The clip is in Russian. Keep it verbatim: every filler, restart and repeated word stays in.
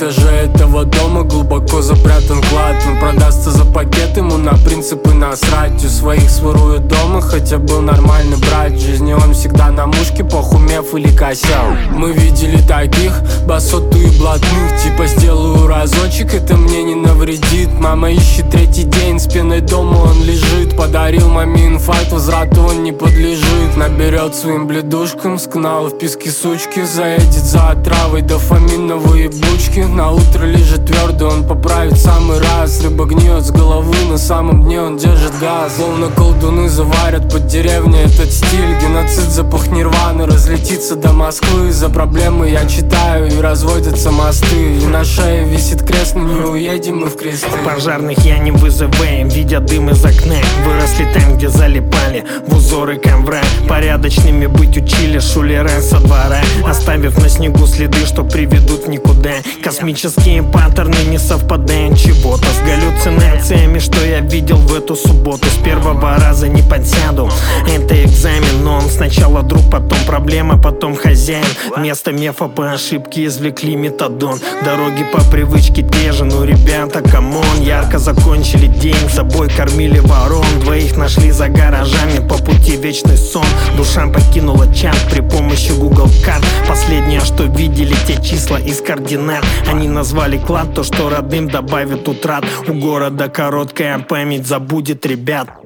этаже этого дома глубоко запрятан клад. Он продастся за пакет, ему на принципы насрать. У своих сворует дома, хотя был нормальный брат. В жизни он всегда на мушке, похумев или косял. Мы видели таких, басоту и блатных. Типа сделаю разочек, это мне не навредит. Мама ищет третий день, с пеной дома он лежит. Подарил маме инфаркт, возврату он не подлежит. Наберет своим бледушкам, скнал в песке сучки. Заедет за отравой дофаминовые бучки. На утро лежит твердо, он поправит самый раз. Рыба гниет с головы, на самом дне он держит газ. Словно колдуны заварят под деревней этот стиль. Геноцид, запах нирваны разлетится до Москвы. За проблемы я читаю и разводятся мосты. И на шее висит крест, но не уедем мы в кресты. Пожарных я не вызываем, видя дым из окна. Выросли там, где залипали в узоры ковра. Порядочными быть учили шулеры со двора, оставив на снегу следы, что приведут никуда. Космические паттерны не совпадают чего-то с галлюцинациями, что я видел в эту субботу. С первого раза не подсяду, это экзамен. Но он сначала друг, потом проблема, потом хозяин. Вместо мефа по ошибке извлекли метадон. Дороги по привычке те же, но ребята, камон. Ярко закончили день, собой кормили ворон. Двоих нашли за гаражами, по пути вечный сон. Душа покинула чат при помощи Google карт. Последнее, что видели, те числа из координат. Они назвали клад, то, что родным добавит утрат. У города короткая память, забудет ребят.